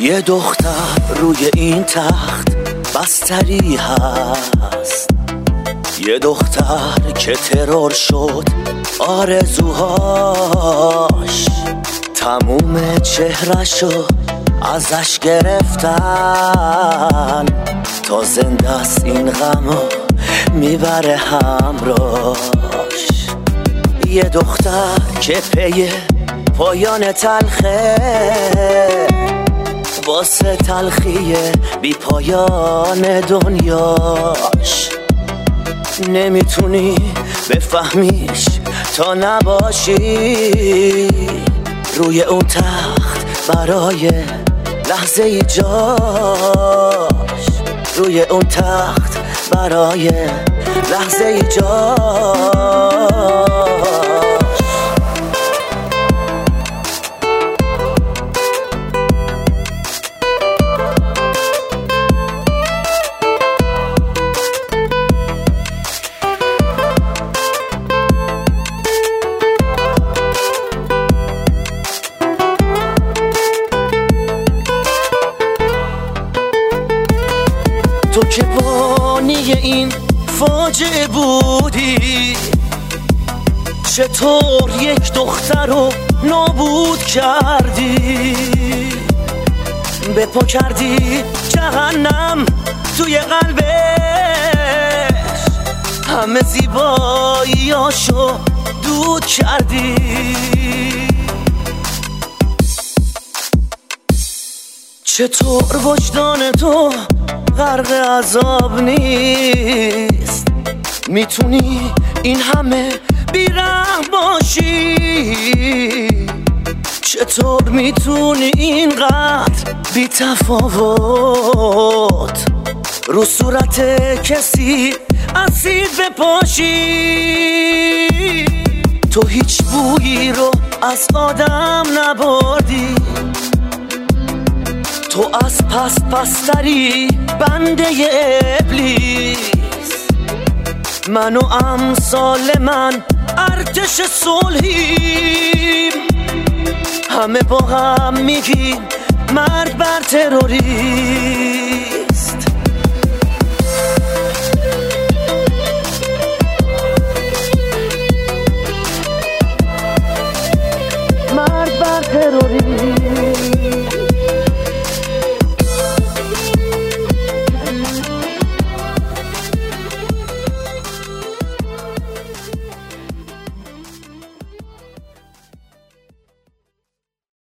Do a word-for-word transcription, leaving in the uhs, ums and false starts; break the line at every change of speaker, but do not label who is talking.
یه دختر روی این تخت بستری هست، یه دختر که ترور شد آرزوهاش، تموم چهرشو ازش گرفتن، تا زنده است این غمو میبره همراش. یه دختر که پی پایان تلخه، واسه تلخی بی پایان دنیاش، نمیتونی بفهمیش تا نباشی روی اون تخت برای لحظه ای جاش، روی اون تخت برای لحظه ای جاش. تو که بانی این فاجعه بودی، چطور یک دختر رو نابود کردی، به پا کردی جهنم توی قلبش، همه زیباییاشو دود کردی. چطور وجدان تو غرق عذاب نیست، میتونی این همه بیرحم باشی، چطور میتونی اینقدر بی تفاوت رو صورت کسی اسید بپاشی. تو هیچ بویی رو از آدم نبردی، تو از پس پستری بنده ابلیس، من و امثال من ارتش صلحیم، همه با هم میگیم مرگ بر تروریسم.